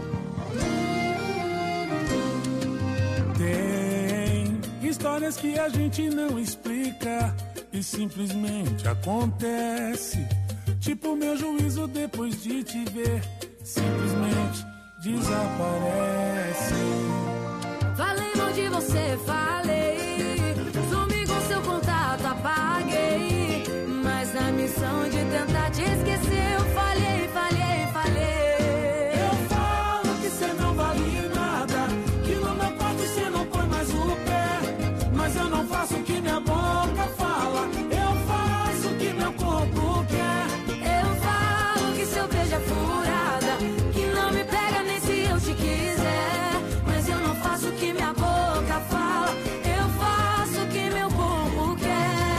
Tem histórias que a gente não explica e simplesmente acontece. Tipo meu juízo depois de te ver, simplesmente desaparece. Falei mal de você, falei. Sumi com seu contato, apaguei. Mas na missão de tentar te esquecer, eu falhei, falhei, falhei. Eu falo que cê não vale nada, que no meu quarto cê não põe mais o pé. Mas eu não faço o que minha boca fala, eu faço o que meu corpo quer. Eu falo que seu beijo é furada, que não me pega nem se eu te quiser. Mas eu não faço o que minha boca fala, eu faço o que meu corpo quer.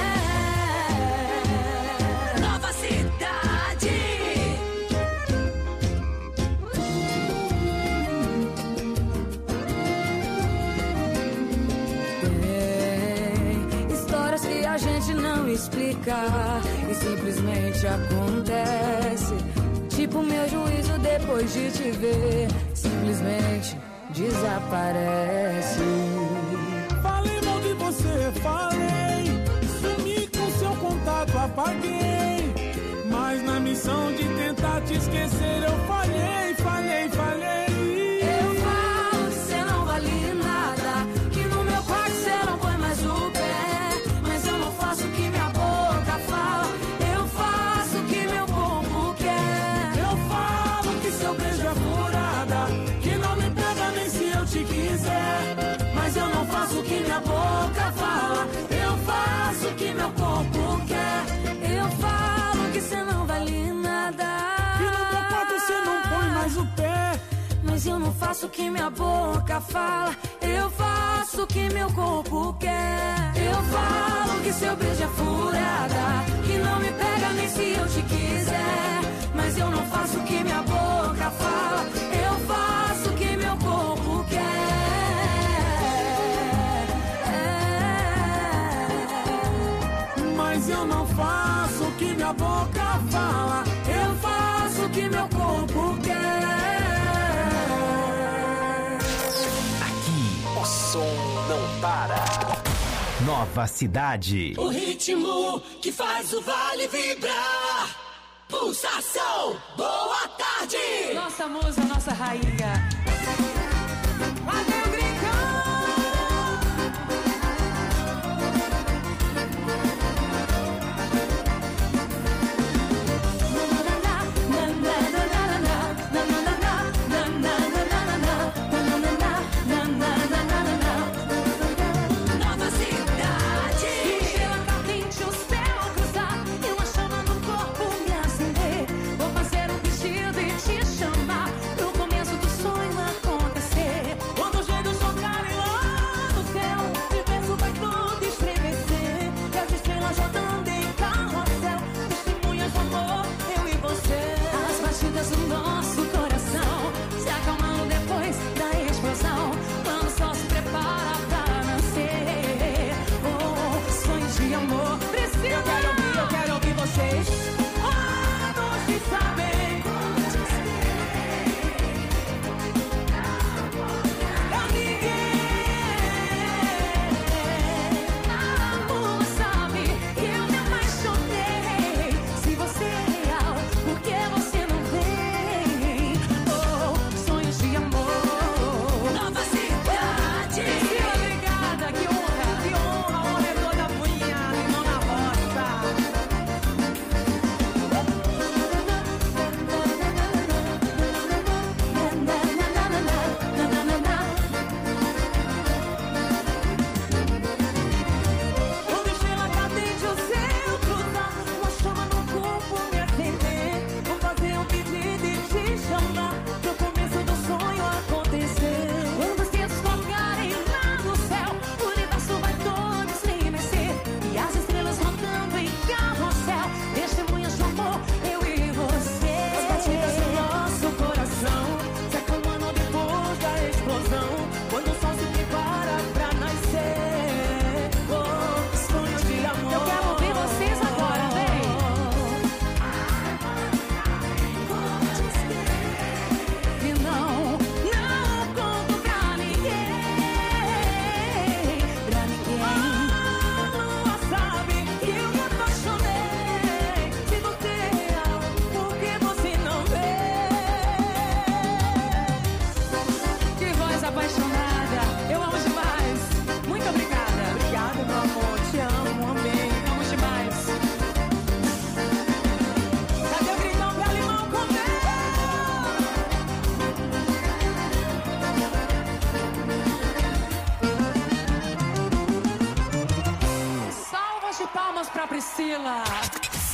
Nova Cidade. Tem histórias que a gente não explica e simplesmente acontece. Tipo meu juízo depois de te ver, simplesmente desaparece. Falei mal de você, falei. Sumi com seu contato, apaguei. Mas na missão de tentar te esquecer, eu falhei, falhei, falhei. Eu falo que cê não vale nada, que no meu quarto cê não põe mais o pé. Mas eu não faço o que minha boca fala, eu faço o que meu corpo quer. Eu falo que seu beijo é furada, que não me pega nem se eu te quiser. Mas eu não faço o que minha boca fala, eu faço o que meu corpo quer. Eu falo que cê não vale nada, que no meu quarto cê não põe mais o pé. mas eu não faço o que minha boca fala, eu faço o que meu corpo quer. Eu falo que seu beijo é furada, que não me pega nem se eu te quiser. Mas eu não faço o que minha boca fala, eu faço o que meu corpo quer. Mas eu não faço o que minha boca fala, eu faço o que meu corpo quer. Aqui o som não para. Nova Cidade. O ritmo que faz o vale vibrar. Pulsação, boa tarde. Nossa musa, nossa rainha. Valeu, Grincão! Nova Cidade. O cheiro tá quente, o céu a cruzar, e uma chama no corpo me acender. Vou fazer um vestido e te chamar, no começo do sonho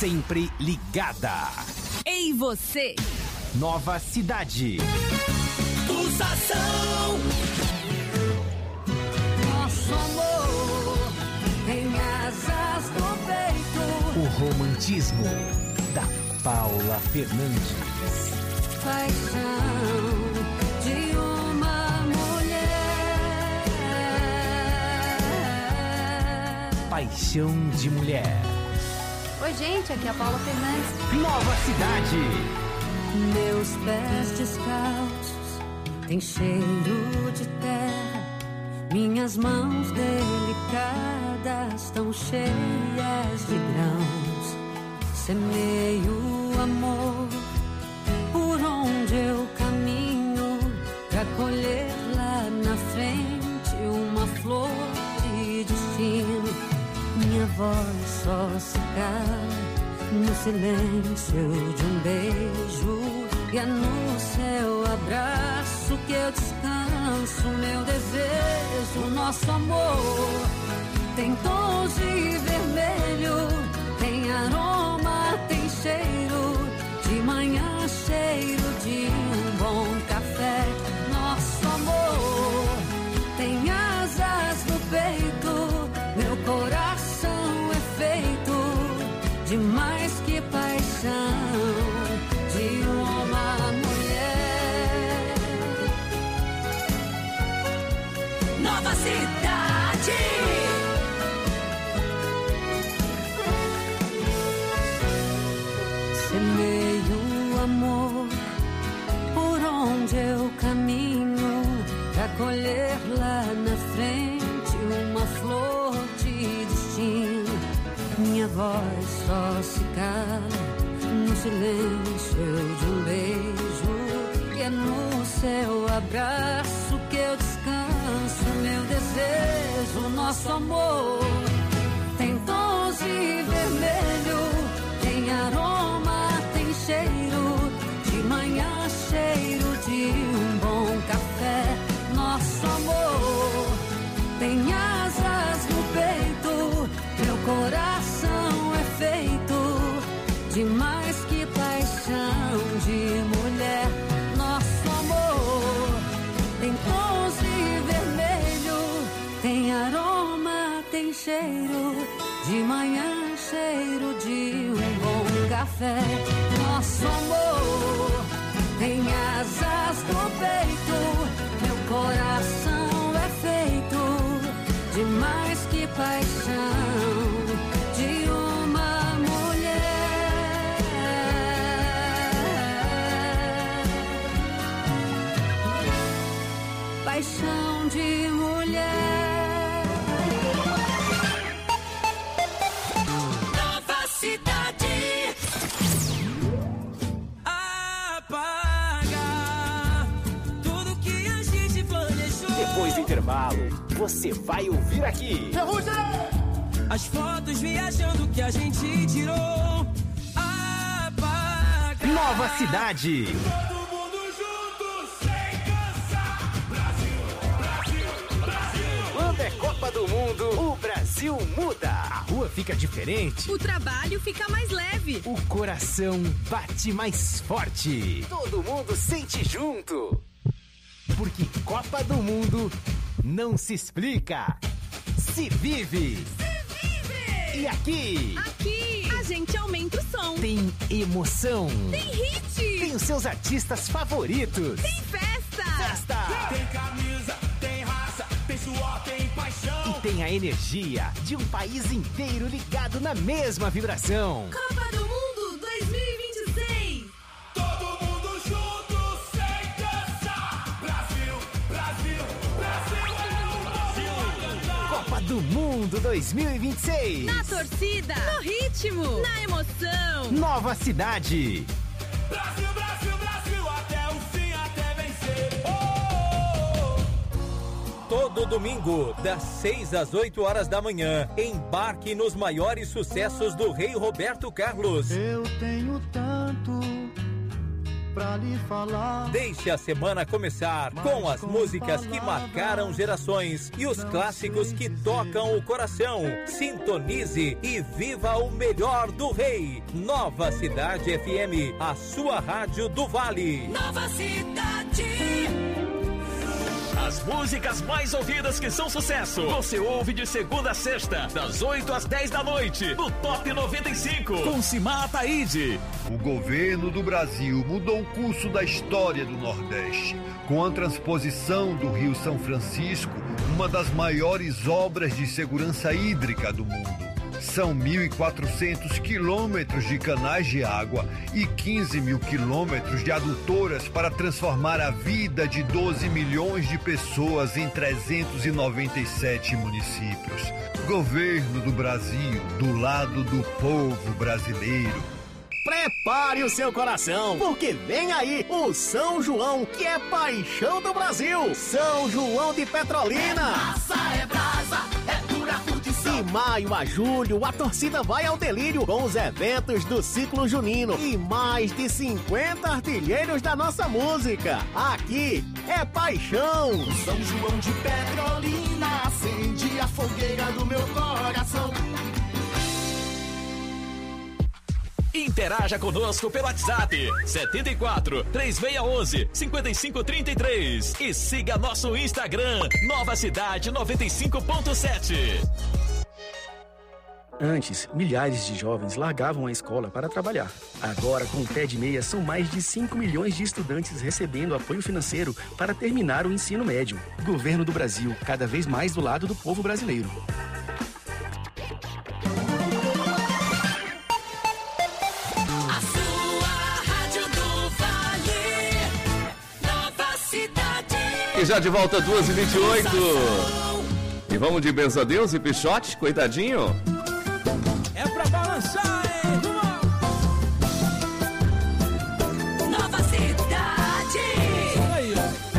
sempre ligada. Ei, você! Nova Cidade. Pulsação. Nosso amor tem asas no peito. O romantismo da Paula Fernandes. Paixão de uma mulher. Paixão de mulher. Oi, gente, aqui é a Paula Fernandes. Nova Cidade. Meus pés descalços têm cheiro de terra. Minhas mãos delicadas tão cheias de grãos. Semeio amor por onde eu caminho, pra colher lá na frente uma flor de destino. Minha voz só se cala no silêncio de um beijo, e é no seu abraço que eu descanso. Meu desejo, nosso amor tem tons de vermelho, tem aroma, tem cheiro. De manhã, cheiro de um bom café. Nosso amor tem asas no peito. Meu coração é feito de mais que paixão, de uma mulher. Nova Cidade. Semeio amor por onde eu caminho, pra colher lá na frente uma flor de destino. Minha voz só se cala no silêncio de um beijo, e é no seu abraço que eu descanso. Meu desejo, nosso amor tem tons de vermelho, tem aroma, tem cheiro. De manhã, cheiro de um bom café. Nosso amor tem asas no peito. Meu coração é feito de mais que paixão, de mulher. Nosso amor tem tons de vermelho, tem aroma, tem cheiro. De manhã, cheiro de um bom café. Nosso amor tem asas no peito. Meu coração é feito de mais que paixão, de uma mulher. Paixão de mulher. Nova Cidade. Apagar tudo que a gente planejou. Depois do intervalo, você vai ouvir aqui. As fotos viajando que a gente tirou. Apagar. Nova Cidade. Todo mundo junto, sem cansar. Brasil, Brasil, Brasil. Quando é Copa do Mundo, o Brasil muda. A rua fica diferente. O trabalho fica mais leve. O coração bate mais forte. Todo mundo sente junto. Porque Copa do Mundo não se explica, se vive. Se vive! E aqui? Aqui a gente aumenta o som. Tem emoção. Tem hit. Tem os seus artistas favoritos. Tem festa. Festa. Tem camisa, tem raça, tem suor, tem paixão. E tem a energia de um país inteiro ligado na mesma vibração. Copa do Mundo dois mil e vinte e seis. Todo mundo junto, sem cansar. Brasil, Brasil, Brasil, Brasil. Copa do Mundo dois mil e vinte e seis. Na torcida, no ritmo, na emoção. Nova Cidade. Brasil, Brasil, Brasil, até o fim, até vencer. Oh! Todo domingo, das seis às oito horas da manhã, embarque nos maiores sucessos do Rei Roberto Carlos. Eu tenho tanto pra pra lhe falar. Deixe a semana começar com as músicas que marcaram gerações e os clássicos que tocam o coração. Sintonize e viva o melhor do rei. Nova Cidade F M, a sua rádio do Vale. Nova Cidade. As músicas mais ouvidas que são sucesso, você ouve de segunda a sexta, das oito às dez da noite, no Top noventa e cinco, com Simar Ataíde. O governo do Brasil mudou o curso da história do Nordeste, com a transposição do Rio São Francisco, uma das maiores obras de segurança hídrica do mundo. São mil e quatrocentos quilômetros de canais de água e quinze mil quilômetros de adutoras para transformar a vida de doze milhões de pessoas em trezentos e noventa e sete municípios. Governo do Brasil, do lado do povo brasileiro. Prepare o seu coração, porque vem aí o São João, que é paixão do Brasil. São João de Petrolina. É massa, é brasa, é pura curtição. De maio a julho, a torcida vai ao delírio com os eventos do ciclo junino e mais de cinquenta artilheiros da nossa música. Aqui é paixão. São João de Petrolina acende a fogueira do meu coração. Interaja conosco pelo WhatsApp setenta e quatro, três seis um um, cinco cinco três três e siga nosso Instagram Nova Cidade noventa e cinco ponto sete. Antes, milhares de jovens largavam a escola para trabalhar. Agora, com o Pé de Meia, são mais de cinco milhões de estudantes recebendo apoio financeiro para terminar o ensino médio. Governo do Brasil, cada vez mais do lado do povo brasileiro. E já de volta, duas e vinte e oito. E vamos de benza a Deus e Pichote, coitadinho. É pra balançar, hein? Nova Cidade. Aí,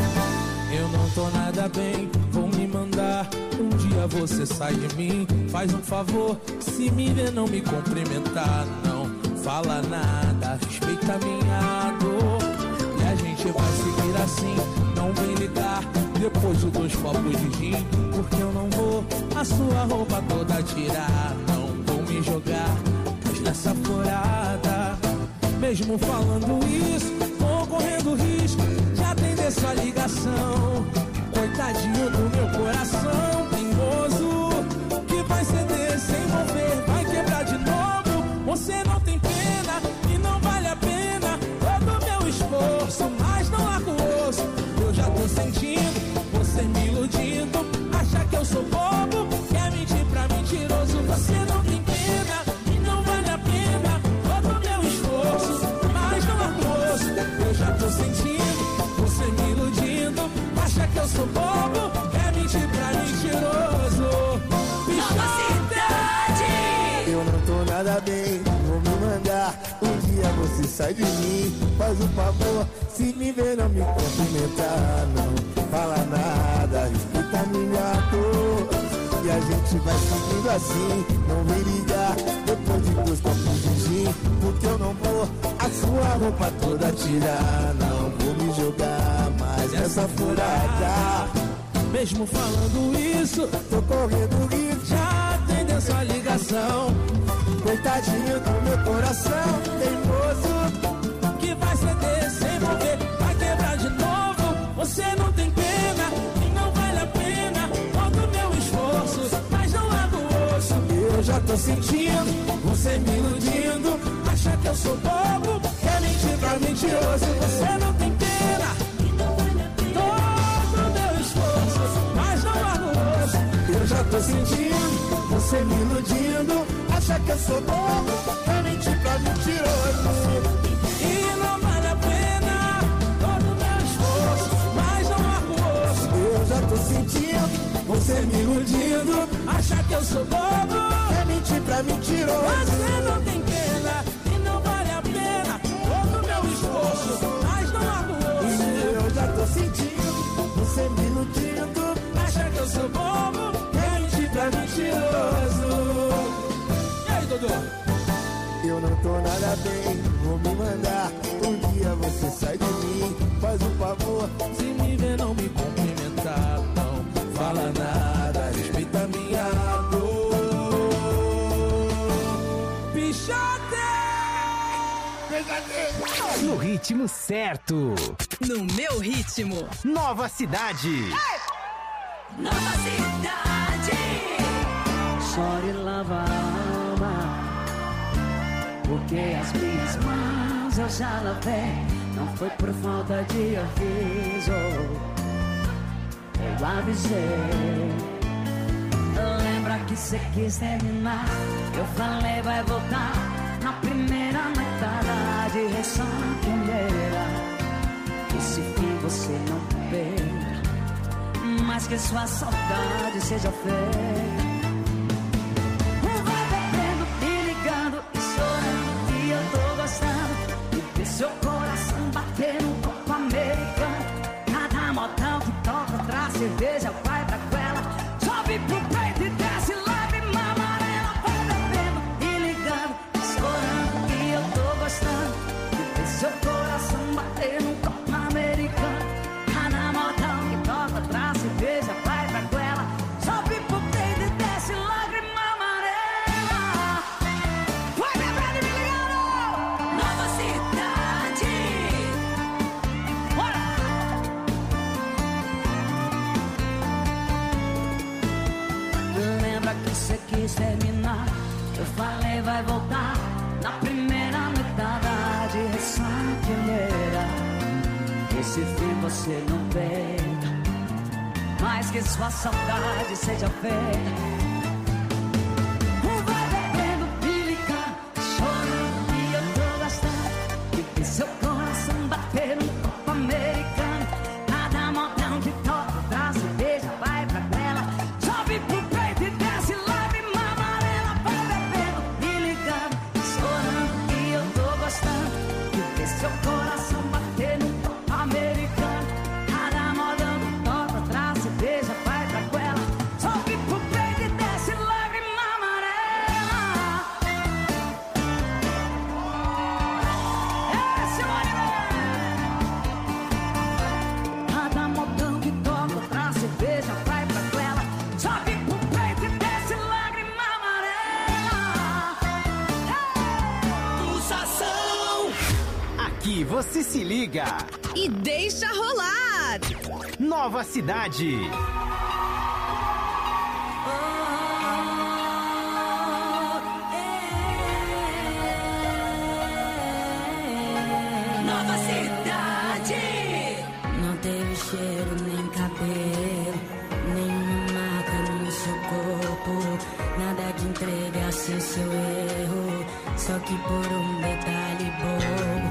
ó. Eu não tô nada bem, vou me mandar. Um dia você sai de mim, faz um favor. Se me ver, não me cumprimentar, não fala nada, respeita minha dor. E a gente vai seguir assim. Não vem ligar depois de dois copos de gin, porque eu não vou a sua roupa toda tirar. Não vou me jogar nessa furada. Mesmo falando isso, tô correndo risco de atender sua ligação. Coitadinho do meu coração teimoso, que vai ceder sem mover, vai quebrar de novo. Você não tem pena e não vale a pena todo o meu esforço, mas não largo o osso. Eu já tô sentindo, você me iludindo. Acha que eu sou bobo, quer mentir pra mentiroso. Você não tem pena e não vale a pena todo o meu esforço, mas não largo o osso. Eu já tô sentindo, você me iludindo. Acha que eu sou bobo, quer mentir pra mentiroso. Nova Cidade. Eu não tô nada bem, vou me mandar. Um dia você sai de mim, faz um favor. Se me ver, não me cumprimentar, não fala nada, escuta minha dor. E a gente vai seguindo assim, não vem ligar depois de dois copos de gin, porque eu não vou a sua roupa toda tirar. Não vou me jogar mais nessa furada. Mesmo falando isso, tô correndo risco, já atendeu sua ligação. Coitadinho do meu coração teimoso, que vai ceder sem mover, vai quebrar de novo. Você não tem pena e não vale a pena todo o meu esforço, mas não largo o osso. Eu já tô sentindo, você me iludindo. Acha que eu sou bobo, quer mentir pra mentiroso. Você não tem pena e não vale a pena todo o meu esforço, mas não largo o osso. Eu já tô sentindo, você me iludindo. Acha que eu sou bobo, quer mentir pra mentiroso. E não vale a pena todo o meu esforço, mas não largo o osso. Eu já tô sentindo, você me iludindo. Acha que eu sou bobo, quer mentir pra mentiroso. Você não tem pena e não vale a pena todo o meu esforço, mas não largo o osso. Eu já tô sentindo, você me iludindo. Acha que eu sou bobo, quer mentir pra mentiroso. E aí, Dodô? Eu não tô nada bem, vou me mandar. Um dia você sai de No ritmo certo. No meu ritmo. Nova Cidade. Nova Cidade. Chore e lava a alma, porque as minhas mãos eu já lavei. Não foi por falta de aviso, eu avisei. Lembra que cê quis terminar, eu falei vai voltar na primeira noitada de ressaqueira. Esse fim você não vê, mas que sua saudade seja feita. Vai bebendo, me ligando e chorando que eu tô gostando de ver seu coração bater no copo americano. Cada modão que toca traz cerveja, vai pra goela, sobe pro peito e desce lágrima amarela. Vai bebendo, me ligando e chorando que eu tô gostando de ver seu coração bater no copo americano. Cada modão que toca traz cerveja, vai pra goela, sobe pro peito e desce lágrima amarela. Vai bebendo e me ligando. Nova Cidade. Bora! Lembra que você quis terminar, eu falei vai voltar na primeira noitada de ressaqueira. Esse fim você não vê, mas que sua saudade seja feita. Vai bebendo, me ligando, chorando que eu tô gostando de ver seu coração bater no copo americano. Cada modão que toca traz cerveja, vai pra goela, sobe pro peito e desce lágrima amarela. Vai bebendo, me ligando, chorando que eu tô gostando de ver seu coração bater no copo americano. Cada modão que toca traz cerveja, vai pra goela, sobe pro peito e desce lágrima amarela. É, Simone! Cada modão que toca traz cerveja, vai pra goela, sobe pro peito e desce lágrima amarela. Pulsação. Aqui você se liga. E deixa rolar. Nova Cidade. Nova Cidade. Não teve cheiro nem cabelo, nenhuma marca no seu corpo, nada que entregasse seu erro, só que por um detalhe bobo